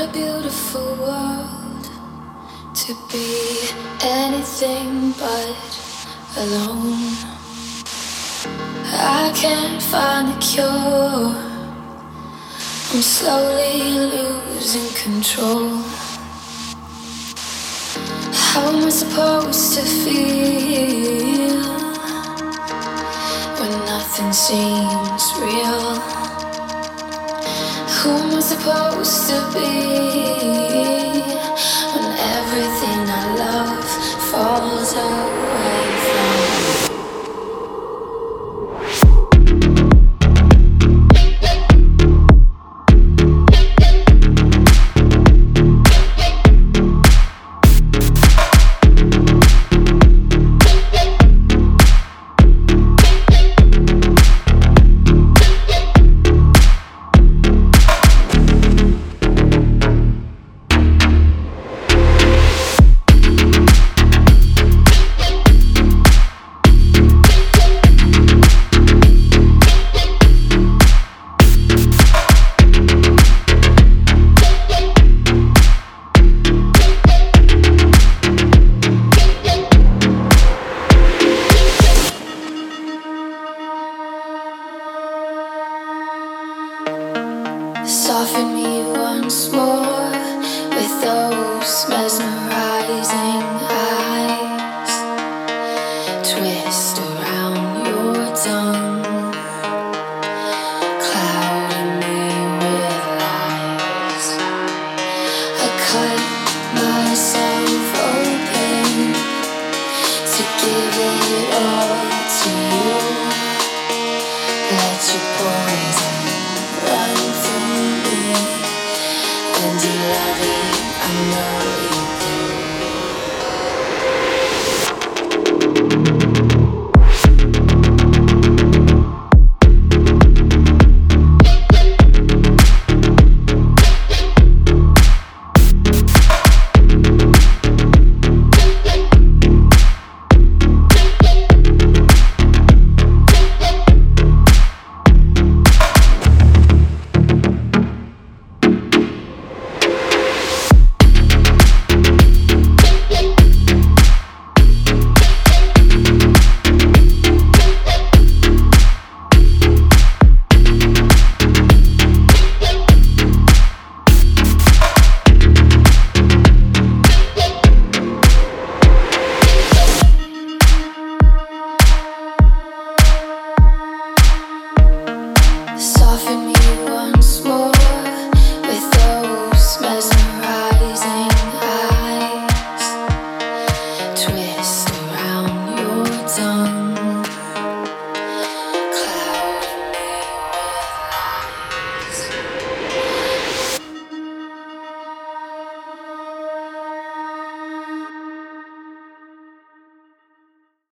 a beautiful world to be anything but alone. I can't find a cure. I'm slowly losing control. How am I supposed to feel when nothing seems real? Who am I supposed to be when everything I love falls away from me? Soften me once more with those mesmerizing